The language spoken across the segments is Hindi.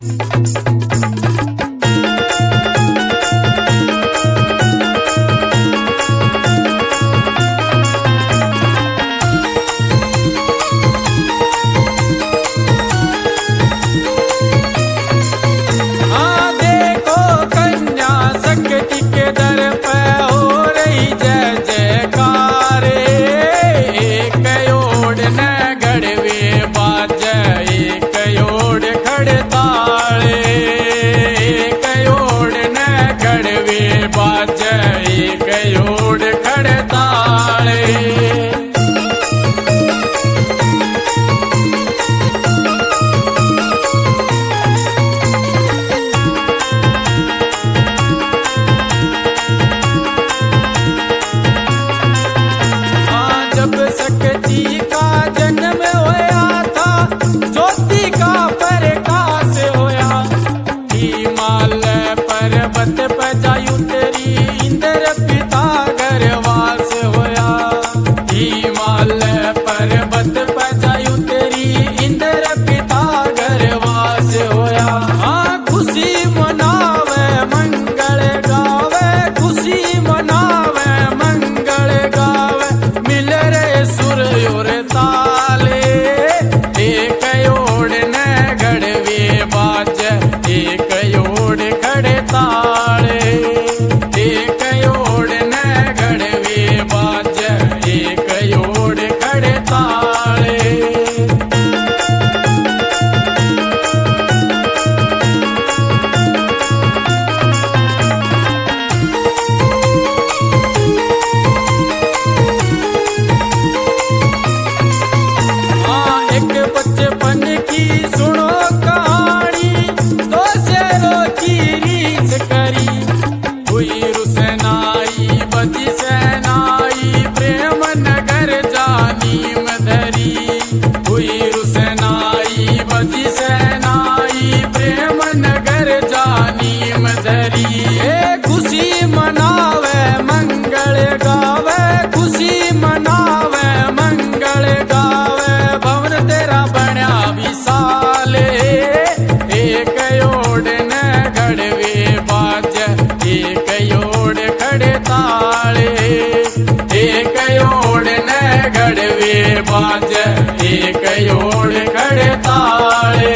बाज एक ओड़ खड़े ताले।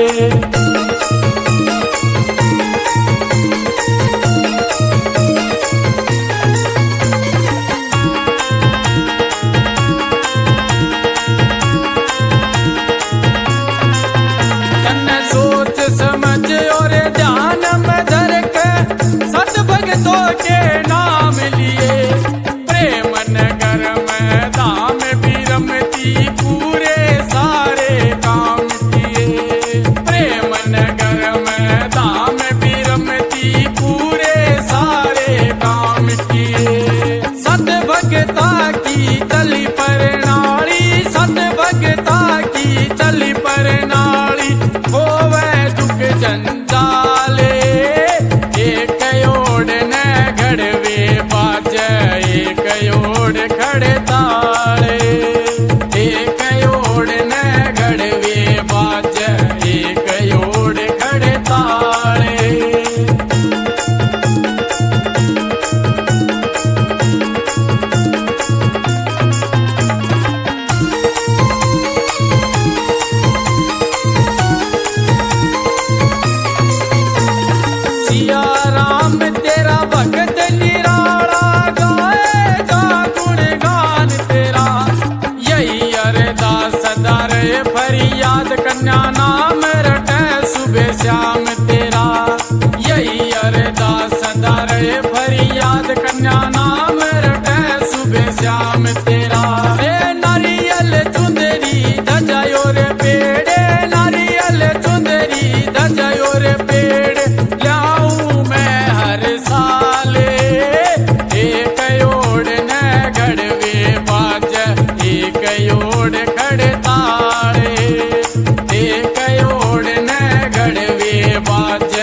तन्ने सोच समझ और ध्यान में धर के सत भगतों के नाम लिए, प्रेम नगर में धाम भी रमती पूरे सारे काम किए। प्रेम नगर में धाम भी रमती पूरे सारे काम किए। सत भगता की चली परनाली, सत भगता की चली परनाली, होवे दुख जंजाले। एक ओड़ न घड़वे बाज एक ओड़ खड़े ताले। एक ओड़ न घड़वे बाज एक ओड़ खड़े ताले। सिया राम तेरा भगत निराला, गाए जा गुणगान तेरा। यही अरदास दारे फरियाद कन्या नाम रटे सुबह शाम तेरा। यही अरदास दारे फरियाद कन्या नाम रटे सुबह शाम तेरा। ए नारियल चुंदरी धजायो रे पेड़े, नारियल चुंदरी धजायो रे पेड़, ल्याऊं मैं हर साले। एक ओड़ न घड़वे बाज एक ओड़ खड़े ताले। एक ओड़ न घड़वे बाज